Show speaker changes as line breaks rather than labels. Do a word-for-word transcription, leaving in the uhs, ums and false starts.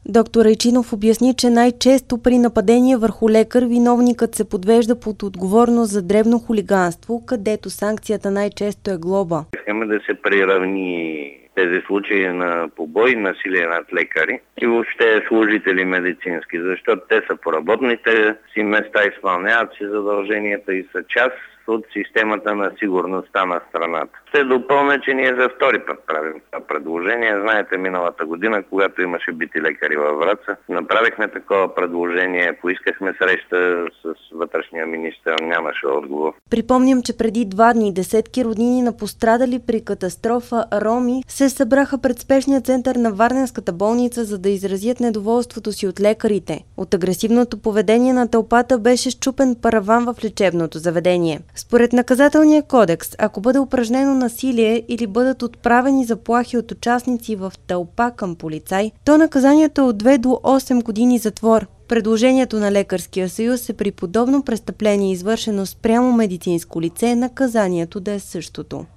Доктор Райчинов обясни, че най-често при нападение върху лекар виновникът се подвежда под отговорност за дребно хулиганство, където санкцията най-често е глоба.
Искаме да се приравни тези случаи на побой, насилие над лекари и въобще служители медицински, защото те са по работните си места, изпълняват си задълженията и са част от системата на сигурността на страната. Ще допълня, че ние за втори път правим това предложение. Знаете, миналата година, когато имаше бити лекари във Враца, направихме такова предложение, поискахме среща с вътрешния министър, нямаше отговор.
Припомням, че преди два дни десетки роднини на пострадали при катастрофа роми се събраха пред спешния център на Варненската болница, за да изразят недоволството си от лекарите. От агресивното поведение на тълпата беше счупен параван в лечебното заведение. Според наказателния кодекс, ако бъде упражнено насилие или бъдат отправени заплахи от участници в тълпа към полицай, то наказанието е от две до осем години затвор. Предложението на Лекарския съюз е при подобно престъпление, извършено спрямо медицинско лице, наказанието да е същото.